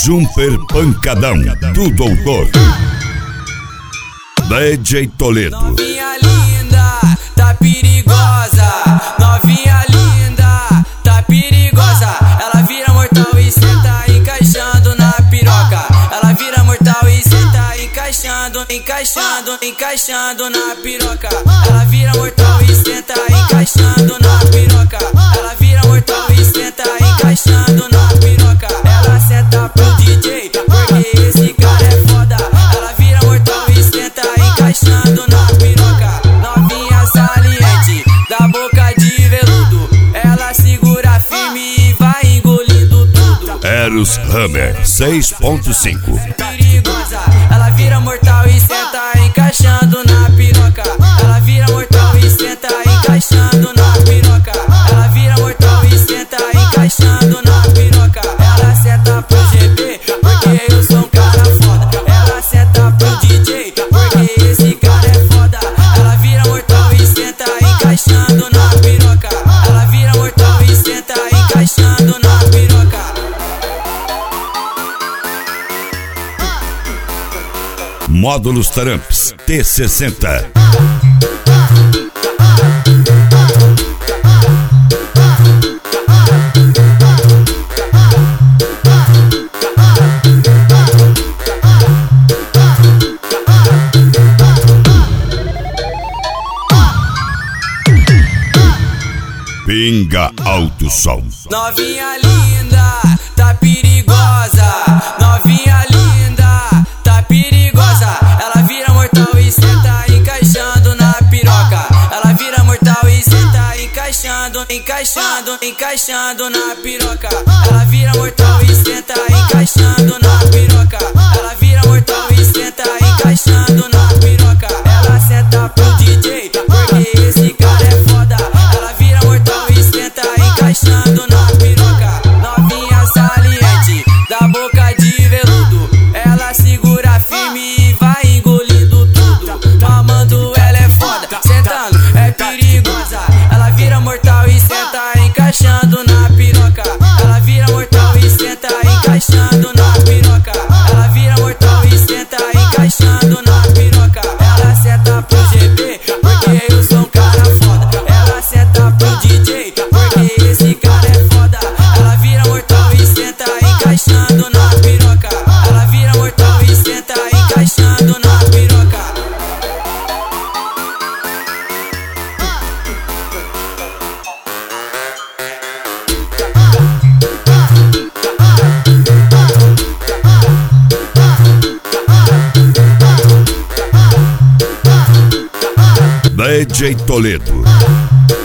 Jumper Pancadão do Doutor DJ Toledo. Novinha linda, tá perigosa. Novinha linda, tá perigosa. Ela vira mortal e senta encaixando na piroca. Ela vira mortal e senta encaixando, encaixando, encaixando na piroca. Ela vira mortal e senta encaixando na piroca. Ela vira mortal e senta encaixando na piroca. Ela senta pro DJ, porque esse cara é foda. Ela vira mortal e senta encaixando na piroca. Novinha saliente, da boca de veludo. Ela segura firme e vai engolindo tudo. Eros Hammer 6.5. Perigosa, ela vira mortal e senta encaixando na piroca. Ela vira mortal e senta encaixando na piroca. Ela vira mortal e senta encaixando na piroca. Ela senta pro GB, porque eu sou um cara foda. Ela senta pro DJ, porque esse cara é foda. Ela vira mortal e senta encaixando na piroca. Ela vira mortal e senta encaixando na piroca. Módulos Taramps T60. Pinga Alto Som. Novinha linda, tá perigosa. Novinha linda, tá perigosa. Ela vira mortal e senta encaixando na piroca. Ela vira mortal e senta encaixando, encaixando, encaixando na piroca. Ela vira mortal e senta encaixando na piroca. Ela vira mortal e senta encaixando na piroca. Ela senta pro DJ, porque esse cara é foda. Ela vira mortal e senta encaixando na piroca. Novinha saliente, da boca de veludo. Ela segura firme e vai engolindo tudo. Mamando ela é foda, sentando é perigosa. Ela vira mortal e senta encaixando na piroca. Ela vira mortal e senta encaixando na piroca. Ela vira mortal e senta encaixando na piroca. Ela senta pro GB, porque eu sou um cara foda. Ela senta pro DJ, porque esse cara é foda. Ela vira mortal e senta encaixando na piroca. Ela vira mortal e senta encaixando na piroca. DJ Toledo.